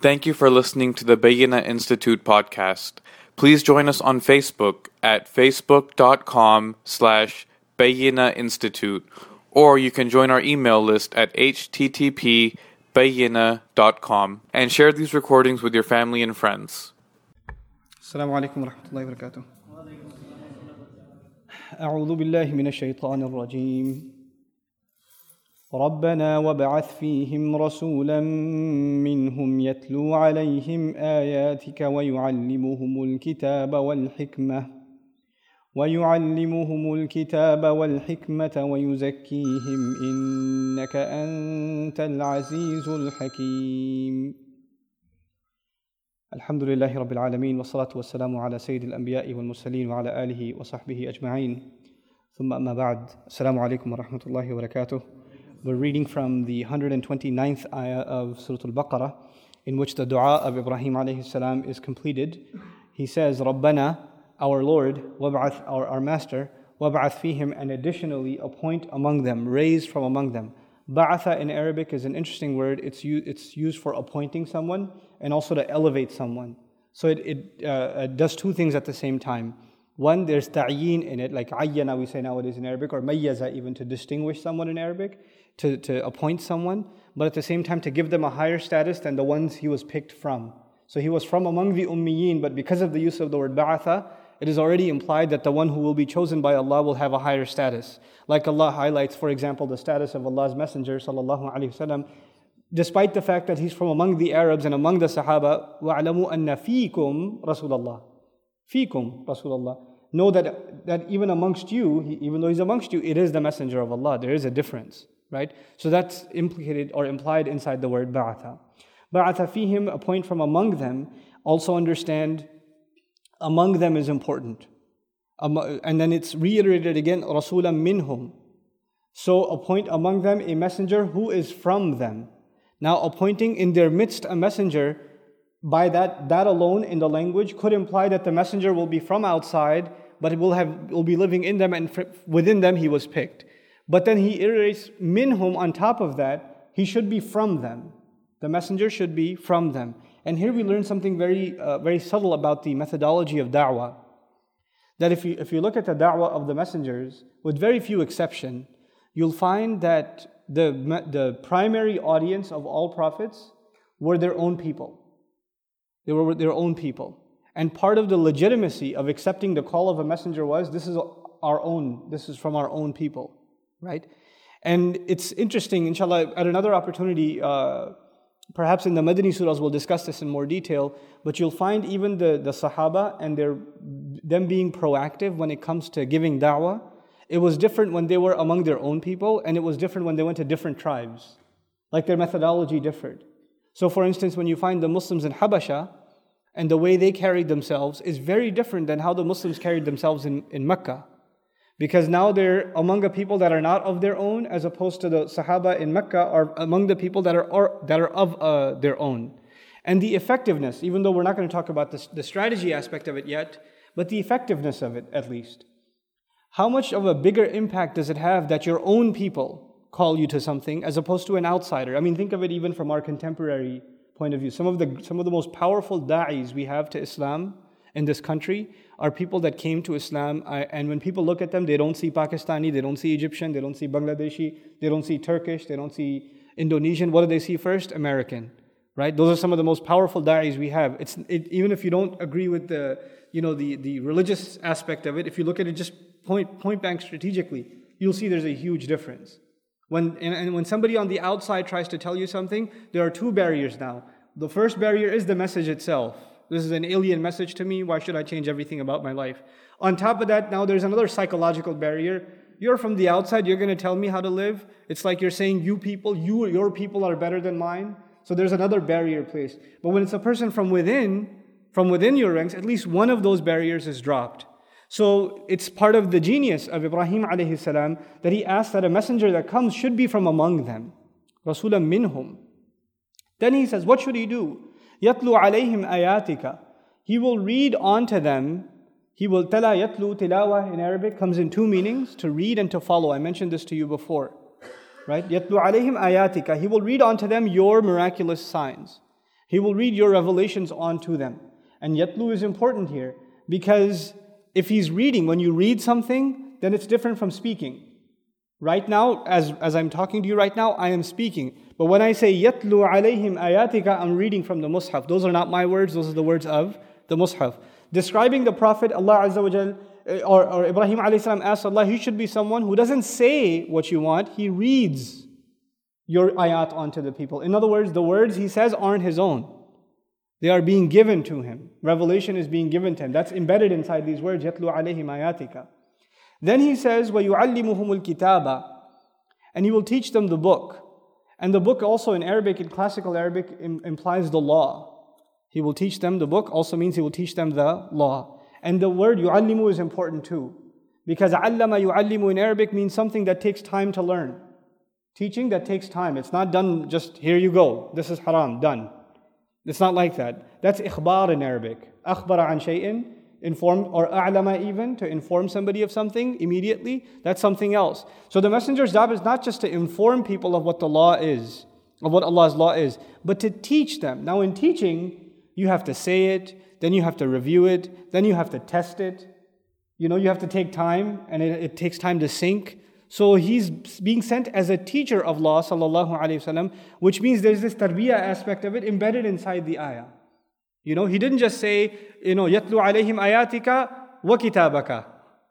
Thank you for listening to the Bayyinah Institute podcast. Please join us on Facebook at facebook.com/Bayyinah Institute, or you can join our email list at http://bayyinah.com and share these recordings with your family and friends. السلام عليكم ورحمة الله وبركاته. أعوذ بالله من الشيطان الرجيم. ربنا وابعث فيهم رسولا منهم يتلو عليهم آياتك ويعلمهم الكتاب والحكمة ويزكيهم إنك أنت العزيز الحكيم. الحمد لله رب العالمين والصلاة والسلام على سيد الأنبياء والمرسلين وعلى آله وصحبه أجمعين. ثم أما بعد. السلام عليكم ورحمة الله وبركاته. We're reading from the 129th ayah of Surah Al-Baqarah, in which the dua of Ibrahim alayhi salam is completed. He says, Rabbana, our Lord, wab'ath, our Master, wab'ath fihim, and additionally appoint among them, raise from among them. Ba'atha in Arabic is an interesting word. It's used for appointing someone and also to elevate someone. So it does two things at the same time. One, there's ta'yin in it, like ayyana we say nowadays in Arabic, or mayyaza even, to distinguish someone in Arabic, to appoint someone, but at the same time to give them a higher status than the ones he was picked from. So he was from among the ummiyin, but because of the use of the word ba'atha, it is already implied that the one who will be chosen by Allah will have a higher status. Like Allah highlights, for example, the status of Allah's Messenger sallallahu alaihi wasallam, despite the fact that he's from among the Arabs and among the Sahaba. وَاعْلَمُوا أَنَّ فِيكُمْ رَسُولَ اللَّهِ Fikum Rasulullah. Know that even amongst you, even though he's amongst you, it is the Messenger of Allah. There is a difference, right? So that's implicated or implied inside the word ba'atha. Ba'atha fihim, appoint from among them. Also understand, among them is important. And then it's reiterated again, Rasulam minhum. So appoint among them a messenger who is from them. Now appointing in their midst a messenger, by that alone in the language could imply that the messenger will be from outside, but it will be living in them, and within them he was picked. But then he iterates minhum on top of that, he should be from them. The messenger should be from them. And here we learn something very very subtle about the methodology of da'wah. That if you look at the da'wah of the messengers, with very few exception, you'll find that the primary audience of all prophets were their own people. They were their own people. And part of the legitimacy of accepting the call of a messenger was, this is from our own people, right? And it's interesting, inshallah, at another opportunity, perhaps in the Madani surahs we'll discuss this in more detail, but you'll find even the Sahaba and them being proactive when it comes to giving da'wah. It was different when they were among their own people, and it was different when they went to different tribes. Like their methodology differed. So for instance, when you find the Muslims in Habasha, and the way they carried themselves is very different than how the Muslims carried themselves in Mecca. Because now they're among a people that are not of their own, as opposed to the Sahaba in Mecca are among the people that are of their own. And the effectiveness, even though we're not going to talk about the strategy aspect of it yet, but the effectiveness of it at least. How much of a bigger impact does it have that your own people call you to something as opposed to an outsider? I mean, think of it even from our contemporary point of view. Some of the most powerful da'is we have to Islam in this country are people that came to Islam, and when people look at them, they don't see Pakistani, they don't see Egyptian, they don't see Bangladeshi, they don't see Turkish, they don't see Indonesian. What do they see first? American, right? Those are some of the most powerful da'is we have. Even if you don't agree with the religious aspect of it, if you look at it just point blank strategically, you'll see there's a huge difference. When somebody on the outside tries to tell you something, there are two barriers now. The first barrier is the message itself. This is an alien message to me. Why should I change everything about my life? On top of that, now there's another psychological barrier. You're from the outside, you're going to tell me how to live. It's like you're saying your people are better than mine. So there's another barrier placed. But when it's a person from within your ranks, at least one of those barriers is dropped. So it's part of the genius of Ibrahim alayhi salam that he asked that a messenger that comes should be from among them. Rasulam minhum. Then he says, what should he do? Yatlu alayhim ayatika. He will read onto them. He will tala yatlu, tilawa in Arabic comes in two meanings, to read and to follow. I mentioned this to you before. Right? Yatlu alayhim ayatika. He will read onto them your miraculous signs. He will read your revelations onto them. And yatlu is important here, because if he's reading, when you read something, then it's different from speaking. Right now, as I'm talking to you right now, I am speaking. But when I say yatlu alayhim ayatika, I'm reading from the Mus'haf. Those are not my words, those are the words of the Mus'haf. Describing the Prophet, Allah Azza wa Jal, or Ibrahim alayhi salam asked Allah, he should be someone who doesn't say what you want, he reads your ayat onto the people. In other words, the words he says aren't his own. They are being given to him. Revelation is being given to him. That's embedded inside these words, yatlu alayhim ayatika. Then he says, وَيُعَلِّمُهُمُ الْكِتَابَ, and he will teach them the book. And the book also in Arabic, in classical Arabic, implies the law. He will teach them the book, also means he will teach them the law. And the word yu'allimu is important too, because allama yu'allimu in Arabic means something that takes time to learn. Teaching that takes time. It's not done just, here you go, this is haram, done. It's not like that. That's ikhbar in Arabic. Akhbara an shay'in, inform, or a'lama even, to inform somebody of something immediately, that's something else. So the messenger's job is not just to inform people of what the law is, of what Allah's law is, but to teach them. Now in teaching, you have to say it, then you have to review it, then you have to test it. You have to take time, and it takes time to sink. So he's being sent as a teacher of law, sallallahu alayhi wasallam, which means there's this tarbiyah aspect of it embedded inside the ayah. He didn't just say, yatlu alayhim ayatika wa kitabaka.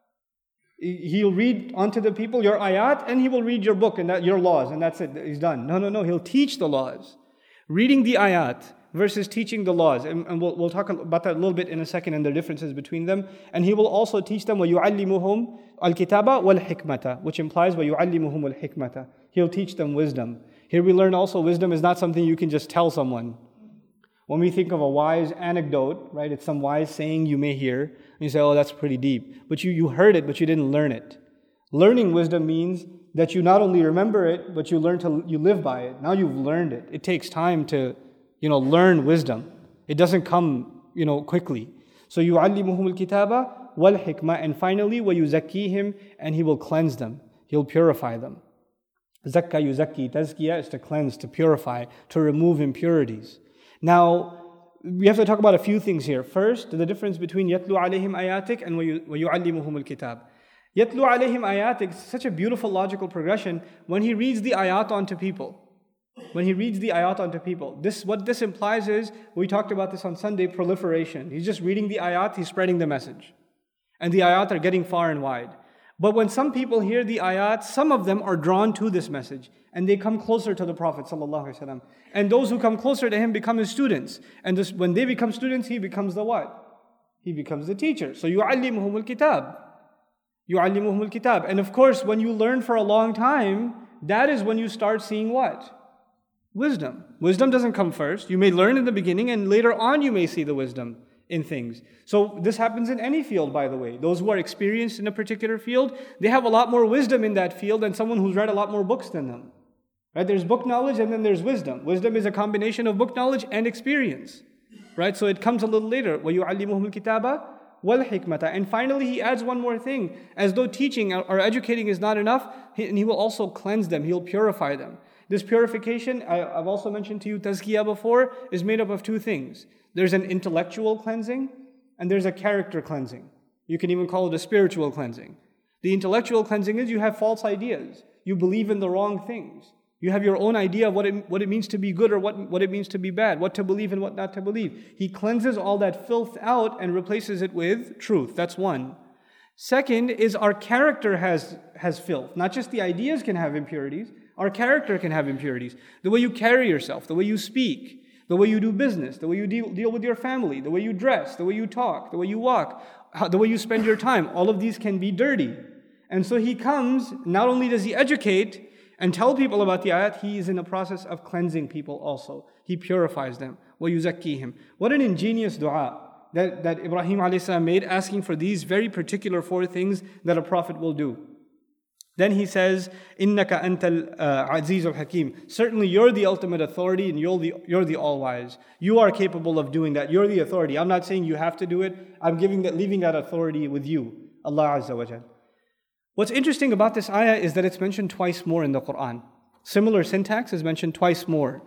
He'll read onto the people your ayat, and he will read your book and your laws, and that's it, he's done. No, he'll teach the laws. Reading the ayat versus teaching the laws. And we'll talk about that a little bit in a second and the differences between them. And he will also teach them وَيُعَلِّمُهُمْ الْكِتَابَ وَالْحِكْمَةَ, which implies وَيُعَلِّمُهُمُ الْحِكْمَةَ. He'll teach them wisdom. Here we learn also wisdom is not something you can just tell someone. When we think of a wise anecdote, right, it's some wise saying you may hear, and you say, oh, that's pretty deep. But you heard it, but you didn't learn it. Learning wisdom means that you not only remember it, but you live by it. Now you've learned it. It takes time to learn wisdom. It doesn't come, quickly. So يُعَلِّمُهُمُ الْكِتَابَ وَالْحِكْمَةِ, and finally وَيُزَكِّيهِمْ, and he will cleanse them. He'll purify them. Zakka yuzakki, tazkiyah is to cleanse, to purify, to remove impurities. Now, we have to talk about a few things here. First, the difference between يَتْلُ عَلَيْهِمْ آيَاتِكَ and وَيُعَلِّمُهُمُ الْكِتَابِ. يَتْلُ عَلَيْهِمْ آيَاتِكَ is such a beautiful logical progression when he reads the ayat onto people. When he reads the ayat onto people. What this implies is, we talked about this on Sunday, proliferation. He's just reading the ayat, he's spreading the message. And the ayat are getting far and wide. But when some people hear the ayat, some of them are drawn to this message. And they come closer to the Prophet ﷺ. And those who come closer to him become his students. And when they become students, he becomes the what? He becomes the teacher. So يُعَلِّمُهُمُ الْكِتَابِ. يُعَلِّمُهُمُ الْكِتَابِ. And of course, when you learn for a long time, that is when you start seeing what? Wisdom. Wisdom doesn't come first. You may learn in the beginning, and later on you may see the wisdom in things. So this happens in any field, by the way. Those who are experienced in a particular field, they have a lot more wisdom in that field than someone who's read a lot more books than them. Right? There's book knowledge and then there's wisdom. Wisdom is a combination of book knowledge and experience. Right? So it comes a little later. وَيُعَلِّمُهُمُ الْكِتَابَ وَالْحِكْمَةَ. And finally, he adds one more thing. As though teaching or educating is not enough, and he will also cleanse them. He'll purify them. This purification, I've also mentioned to you, tazkiyah before, is made up of two things. There's an intellectual cleansing, and there's a character cleansing. You can even call it a spiritual cleansing. The intellectual cleansing is you have false ideas. You believe in the wrong things. You have your own idea of what it means to be good or what it means to be bad, what to believe and what not to believe. He cleanses all that filth out and replaces it with truth. That's one. Second is our character has filth. Not just the ideas can have impurities, our character can have impurities. The way you carry yourself, the way you speak, the way you do business, the way you deal with your family, the way you dress, the way you talk, the way you walk, the way you spend your time, all of these can be dirty. And so he comes, not only does he educate and tell people about the ayat, he is in the process of cleansing people also. He purifies them. وَيُزَكِّيهِمْ. What an ingenious dua that Ibrahim a.s. made, asking for these very particular four things that a prophet will do. Then he says, إِنَّكَ أَنْتَ الْعَزِيزُ الْحَكِيمُ. Certainly you're the ultimate authority and you're the all-wise. You are capable of doing that. You're the authority. I'm not saying you have to do it. I'm leaving that authority with you, Allah Azza wa Jal. What's interesting about this ayah is that it's mentioned twice more in the Quran. Similar syntax is mentioned twice more.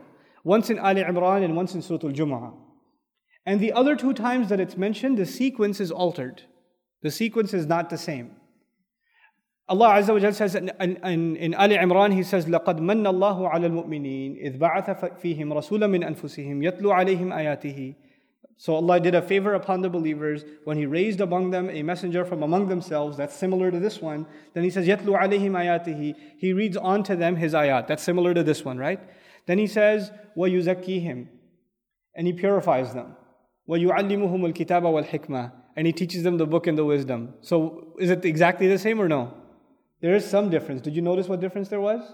once in Ali Imran and once in Surah Al-Jumu'ah. And the other two times that it's mentioned, the sequence is altered. The sequence is not the same. Allah Azza wa Jalla says in Ali Imran, He says, لَقَدْ مَنَّ اللَّهُ عَلَى الْمُؤْمِنِينَ إِذْ بَعَثَ فِيهِمْ رَسُولًا مِنْ أَنفُسِهِمْ يَتْلُو عَلَيْهِمْ آيَاتِهِ. So Allah did a favor upon the believers when He raised among them a messenger from among themselves. That's similar to this one. Then He says, يَتْلُو عَلَيْهِمْ آيَاتِهِ. He reads on to them His ayat. That's similar to this one, right? Then He says, وَيُزَكِّيهِمْ. And He purifies them. وَيُعَلِّمُهُمُ الْكِتَابَ وَالْحِكْمَةِ. And He teaches them the book and the wisdom. So is it exactly the same or no? There is some difference. Did you notice what difference there was?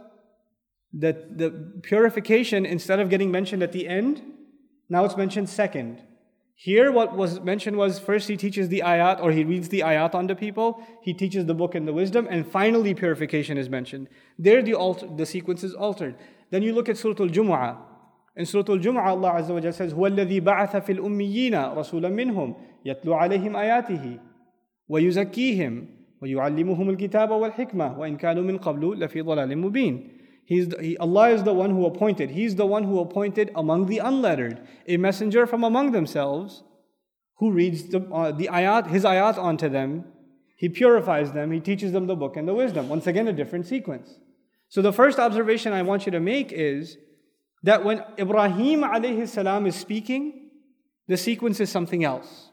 That the purification, instead of getting mentioned at the end, now it's mentioned second. Here what was mentioned was first He teaches the ayat, or He reads the ayat onto people, He teaches the book and the wisdom, and finally purification is mentioned. There the sequence is altered. Then you look at Surah Al-Jumu'ah. In Surah Al-Jumu'ah, Allah Azza wa Jalla says, هُوَ الَّذِي بَعَثَ فِي الْأُمِّيِّينَ رَسُولًا مِّنْهُمْ يَتْلُو عَلَيْهِمْ آيَاتِهِ وَيُزَكِّيهِمْ وَيُعَلِّمُهُمُ الْكِتَابَ وَالْحِكْمَةَ وَإِنْ كَانُوا مِنْ قَبْلُ لَفِي ضَلَالٍ مُبِينٍ. Allah is the one who appointed. He's the one who appointed among the unlettered a messenger from among themselves who reads the ayat, his ayat onto them. He purifies them. He teaches them the book and the wisdom. Once again, a different sequence. So the first observation I want you to make is that when Ibrahim alayhi salam is speaking, the sequence is something else.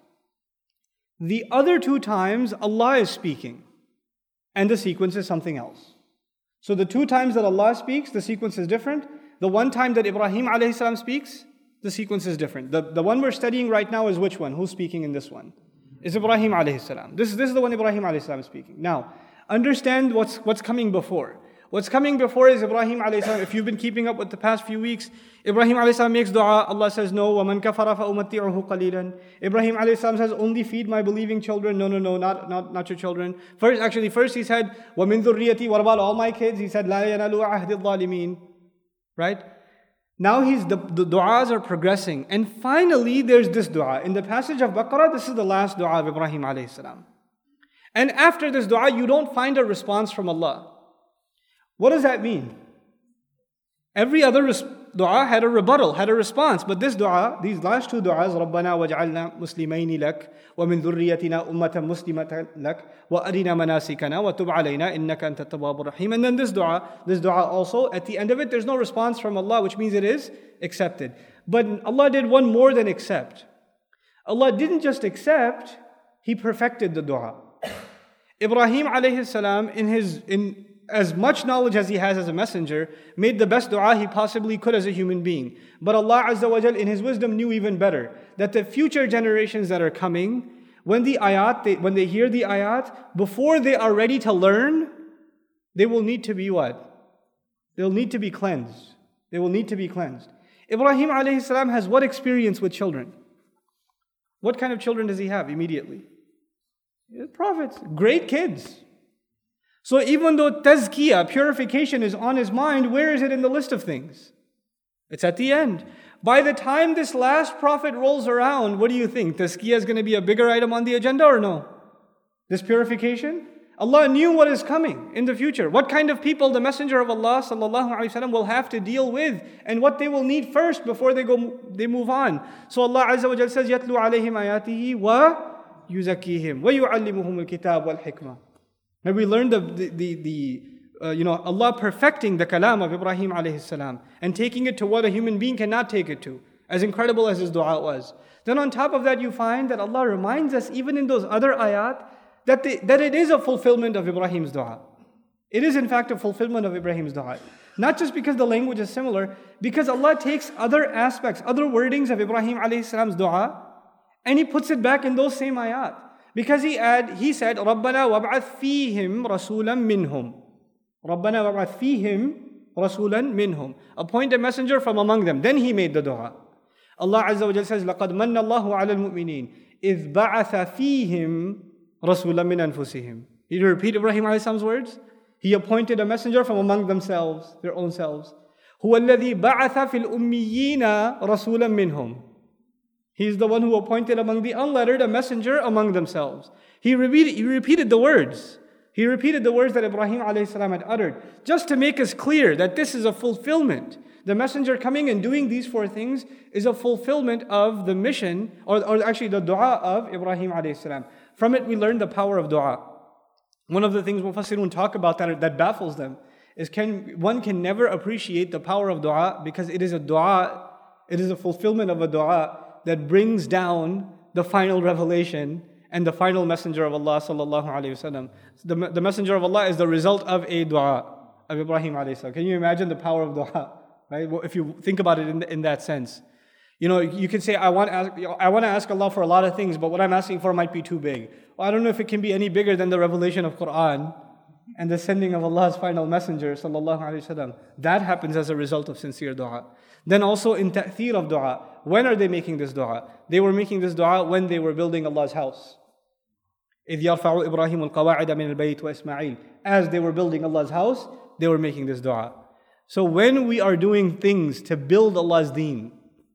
The other two times, Allah is speaking, and the sequence is something else. So the two times that Allah speaks, the sequence is different. The one time that Ibrahim alayhi salam speaks, the sequence is different. The one we're studying right now is which one? Who's speaking in this one? It's Ibrahim alayhi salam. This is the one Ibrahim alayhi salam is speaking. Now, understand what's coming before. What's coming before is Ibrahim alayhi salam. If you've been keeping up with the past few weeks, Ibrahim alayhi salam makes dua. Allah says, no, وَمَنْ كَفَرَ فَأُمَتِّعُهُ قَلِيلًا. Ibrahim alayhi salam says, only feed my believing children. No, not your children. First he said, وَمِنْ ذُرِّيَّتِي. What about all my kids? He said, لَا يَنَالُ عَهْدِ الظَّالِمِينَ. Right? Now the du'as are progressing. And finally, there's this dua. In the passage of Baqarah, this is the last dua of Ibrahim alayhi salam. And after this dua, you don't find a response from Allah. What does that mean? Every other dua had a rebuttal, had a response. But this dua, these last two du'as, رَبَّنَا وَاجْعَلْنَا مُسْلِمَيْنِ لَكَ وَمِنْ ذُرِّيَّتِنَا أُمَّةً مُسْلِمَةً لَكَ وَأَرِنَا مَنَاسِكَنَا وَتُبْ عَلَيْنَا إِنَّكَ أَنْتَ التَّوَّابُ الرَّحِيمُ. And then this dua also, at the end of it, there's no response from Allah, which means it is accepted. But Allah did one more than accept. Allah didn't just accept, He perfected the dua. Ibrahim alayhi salam, in as much knowledge as he has as a messenger, made the best dua he possibly could as a human being. But Allah Azza wa Jal in His wisdom knew even better that the future generations that are coming, when they hear the ayat, before they are ready to learn, they will need to be what? They'll need to be cleansed. They will need to be cleansed. Ibrahim alayhi salam has what experience with children? What kind of children does he have immediately? Prophets, great kids. So even though tazkiyah, purification is on his mind, where is it in the list of things? It's at the end. By the time this last prophet rolls around, what do you think? Tazkiyah is going to be a bigger item on the agenda or no? This purification? Allah knew what is coming in the future. What kind of people the Messenger of Allah ﷺ will have to deal with, and what they will need first before they move on. So Allah Azza wa Jalla says, يَتْلُو عَلَيْهِمْ آيَاتِهِ وَيُزَكِّيهِمْ وَيُعَلِّمُهُمُ الْكِتَابَ وَالْحِكْمَةِ. And we learned Allah perfecting the kalam of Ibrahim alayhi salam and taking it to what a human being cannot take it to, as incredible as his dua was. Then on top of that, you find that Allah reminds us, even in those other ayat, that it is a fulfillment of Ibrahim's dua. It is in fact a fulfillment of Ibrahim's dua. Not just because the language is similar, because Allah takes other aspects, other wordings of Ibrahim alayhi salam's dua, and He puts it back in those same ayat. Because he said, رَبَّنَا وَابْعَثْ فِيهِمْ رَسُولًا مِّنْهُمْ. رَبَّنَا وَابْعَثْ فِيهِمْ رَسُولًا مِّنْهُمْ. Appoint a messenger from among them. Then he made the dua. Allah Azza wa Jalla says, لَقَدْ مَنَّ اللَّهُ عَلَى الْمُؤْمِنِينَ إِذْ بَعَثَ فِيهِمْ رَسُولًا مِّنْ أَنفُسِهِمْ. Did you repeat Ibrahim alayhi salam's words? He appointed a messenger from among themselves, their own selves. هُوَ الَّذِي بَعَثَ فِي الْأُمِّيِّينَ رَسُولًا مِّنْهُمْ. He's the one who appointed among the unlettered a messenger among themselves. He repeated the words. He repeated the words that Ibrahim alayhi salam had uttered, just to make us clear that this is a fulfillment. The messenger coming and doing these 4 things is a fulfillment of the mission, or actually the dua of Ibrahim alayhi salam. From it we learn the power of dua. One of the things Mufassirun talk about that baffles them is one can never appreciate the power of dua because it is a dua, it is a fulfillment of a dua that brings down the final revelation and the final messenger of Allah sallallahu alayhi wasallam. The messenger of Allah is the result of a dua of Ibrahim alayhi salam. Can you imagine the power of dua? Right? Well, if you think about it in that sense. You could say, I want to ask Allah for a lot of things, but what I'm asking for might be too big. Well, I don't know if it can be any bigger than the revelation of Quran and the sending of Allah's final messenger, sallallahu alaihi wasallam. That happens as a result of sincere dua. Then also in ta'thir of dua. When are they making this dua? They were making this dua when they were building Allah's house. إِذْ يَرْفَعُ إِبْرَاهِيمُ الْقَوَاعِدَ مِنَ الْبَيْتِ وَإِسْمَعِيلُ. As they were building Allah's house, they were making this dua. So when we are doing things to build Allah's deen,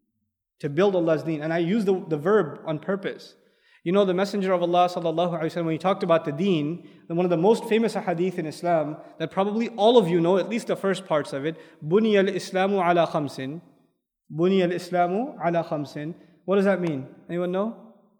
and I use the verb on purpose. The Messenger of Allah sallallahu alaihi wasallam, when he talked about the deen, one of the most famous hadith in Islam that probably all of you know, at least the first parts of it, بُنِيَ الْإِسْلَامُ عَلَى خَمْسٍ. بُنِيَ الْإِسْلَامُ عَلَى خَمْسٍ. What does that mean? Anyone know?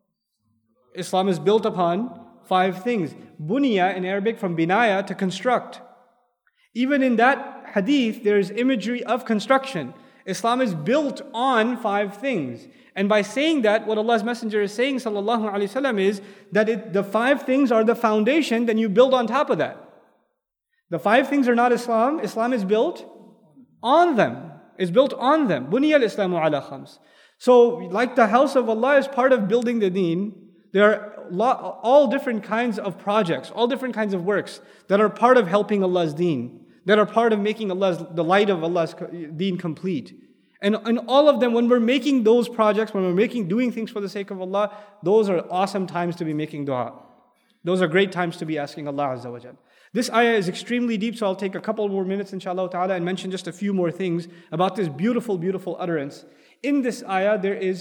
Islam is built upon 5 things. Buniya in Arabic from binaya, to construct. Even in that hadith, there is imagery of construction. Islam is built on 5 things. And by saying that, what Allah's Messenger is saying, sallallahu alaihi wasallam, is that the 5 things are the foundation, then you build on top of that. The 5 things are not Islam. Islam is built on them. It's built on them. Buniya al-Islamu ala khams. So, like the house of Allah is part of building the deen, there are all different kinds of projects, all different kinds of works that are part of helping Allah's deen, that are part of making the light of Allah's deen complete. And all of them, when we're making those projects, when we're doing things for the sake of Allah, those are awesome times to be making dua. Those are great times to be asking Allah Azza wa Jal. This ayah is extremely deep, so I'll take a couple more minutes, inshallah ta'ala, and mention just a few more things about this beautiful, beautiful utterance. In this ayah, there is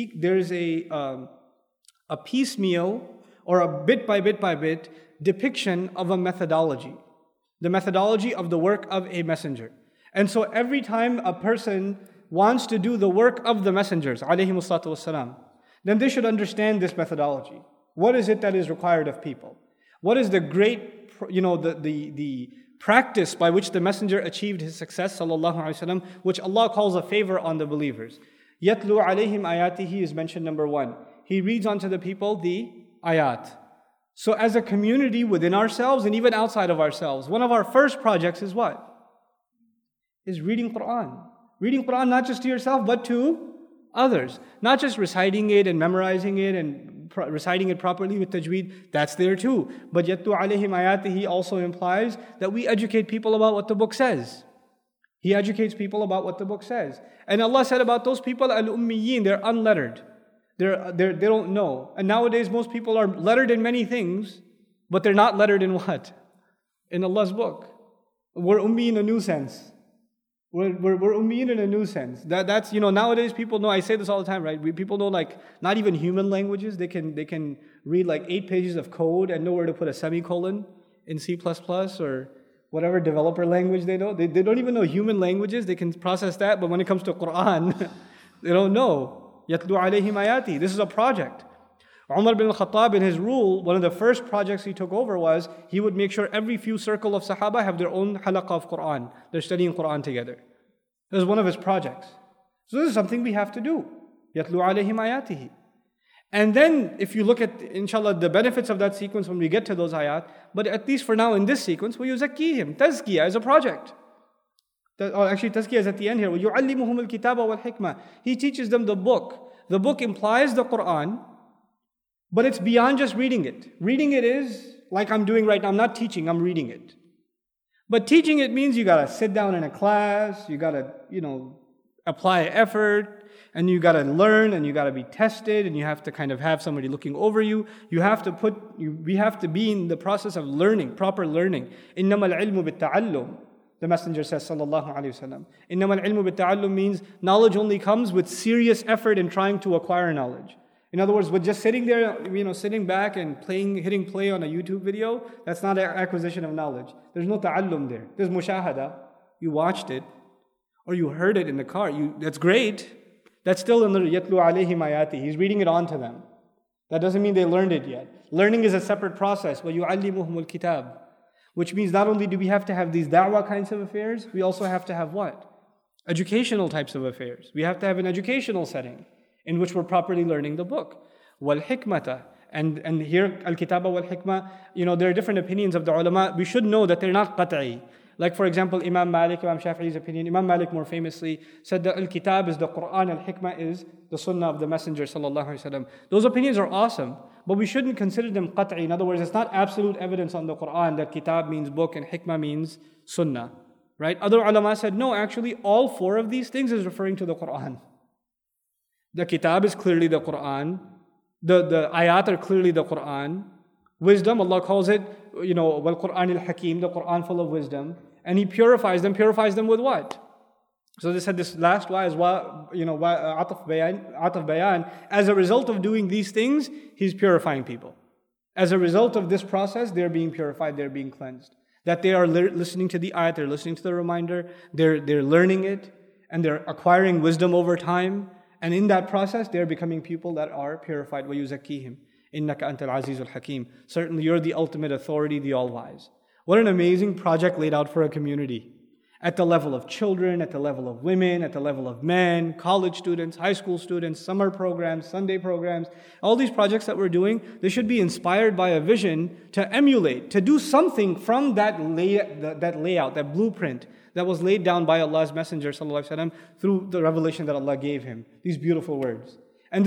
a piecemeal, or a bit by bit depiction of a methodology. The methodology of the work of a messenger. And so every time a person wants to do the work of the messengers, alayhimu salatu wassalam, then they should understand this methodology. What is it that is required of people? What is the great, the practice by which the messenger achieved his success, sallallahu alaihi wasallam, which Allah calls a favor on the believers? Yatlu alayhim ayatihi is mentioned number 1. He reads unto the people the ayat. So as a community within ourselves and even outside of ourselves, one of our first projects is what? Is reading Quran. Reading Quran not just to yourself, but to others. Not just reciting it and memorizing it and reciting it properly with tajweed. That's there too. But yatlu alayhim ayatihi also implies that we educate people about what the book says. He educates people about what the book says. And Allah said about those people, al-ummiyin, they're unlettered. They don't know. And nowadays most people are lettered in many things, but they're not lettered in what? In Allah's book. We're ummi in a new sense. We're ummiyin in a new sense. That's nowadays people know, I say this all the time, right? People know not even human languages. They can read 8 pages of code and know where to put a semicolon in C++ or whatever developer language they know. They don't even know human languages. They can process that, but when it comes to Quran, they don't know. Yatlu alayhim ayati. This is a project. Umar bin al-Khattab, in his rule, one of the first projects he took over was he would make sure every few circle of Sahaba have their own halaqah of Quran. They're studying Quran together. This was one of his projects. So this is something we have to do. Yatlu alayhim ayatihi. And then if you look at, inshallah, the benefits of that sequence when we get to those ayat, but at least for now in this sequence, وَيُزَكِّيهِمْ. Tazkiyah is a project. Actually, tazkiyah is at the end here. وَيُعَلِّمُهُمُ الْكِتَابَ وَالْحِكْمَةِ. He teaches them the book. The book implies the Quran, but it's beyond just reading it. Reading it is like I'm doing right now. I'm not teaching, I'm reading it. But teaching it means you got to sit down in a class, you got to, apply effort, and you got to learn, and you got to be tested, and you have to kind of have somebody looking over you. We have to be in the process of learning, proper learning. إِنَّمَا الْعِلْمُ بِالتَّعَلُّمِ. The Messenger says, sallallahu alayhi wa sallam. إِنَّمَا الْعِلْمُ بِالتَّعَلُّمِ means knowledge only comes with serious effort in trying to acquire knowledge. In other words, with just sitting there, sitting back and hitting play on a YouTube video, that's not an acquisition of knowledge. There's no ta'allum there. There's mushahada. You watched it. Or you heard it in the car. That's great. That's still in the yatlu alayhim ayati. He's reading it on to them. That doesn't mean they learned it yet. Learning is a separate process. وَيُعَلِّمُهُمُ الْكِتَابِ. Which means not only do we have to have these da'wah kinds of affairs, we also have to have what? Educational types of affairs. We have to have an educational setting in which we're properly learning the book. وَالْحِكْمَةَ. And here, al-kitaba wal-hikmah, there are different opinions of the ulama. We should know that they're not qat'i. Like for example, Imam Malik, Imam Shafi'i's opinion. Imam Malik more famously said that al-kitab is the Quran, al-hikmah is the sunnah of the Messenger sallallahu alaihi wasallam. Those opinions are awesome, but we shouldn't consider them qat'i. In other words, it's not absolute evidence on the Quran that kitab means book and hikmah means sunnah. Right? Other ulama said, no, actually all four of these things is referring to the Quran. The kitab is clearly the Quran. The ayat are clearly the Quran. Wisdom, Allah calls it, wal Quran al-Hakim, the Quran full of wisdom. And He purifies them with what? So they said this last wa is ataf bayan. As a result of doing these things, He's purifying people. As a result of this process, they're being purified, they're being cleansed. That they are listening to the ayat, they're listening to the reminder, they're learning it, and they're acquiring wisdom over time. And in that process, they're becoming people that are purified. وَيُزَكِّيهِمْ إِنَّكَ أَنْتَ الْعَزِيزُ الْحَكِيمُ. Certainly you're the ultimate authority, the all-wise. What an amazing project laid out for a community. At the level of children, at the level of women, at the level of men, college students, high school students, summer programs, Sunday programs. All these projects that we're doing, they should be inspired by a vision to emulate, to do something from that layout, that blueprint that was laid down by Allah's Messenger ﷺ through the revelation that Allah gave him. These beautiful words. And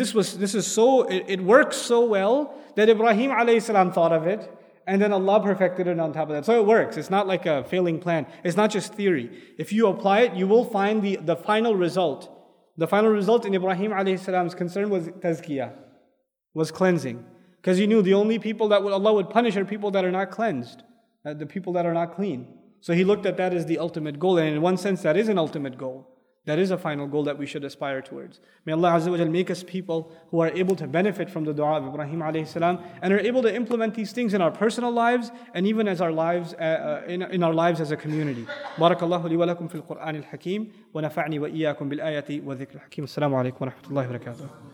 it works so well that Ibrahim ﷺ thought of it, and then Allah perfected it on top of that. So it works. It's not like a failing plan. It's not just theory. If you apply it, you will find the final result. The final result in Ibrahim ﷺ's concern was tazkiyah, was cleansing. Because he knew the only people that Allah would punish are people that are not cleansed, the people that are not clean. So he looked at that as the ultimate goal. And in one sense, that is an ultimate goal. That is a final goal that we should aspire towards. May Allah Azza wa Jal make us people who are able to benefit from the dua of Ibrahim alayhi salam and are able to implement these things in our personal lives and even as our lives in our lives as a community. Barakallahu li wa lakum fil Qur'an al-Hakim wa nafa'ni wa iyyakum bil ayati wa dhikr al-Hakim. Assalamu alaikum wa rahmatullahi wa barakatuh.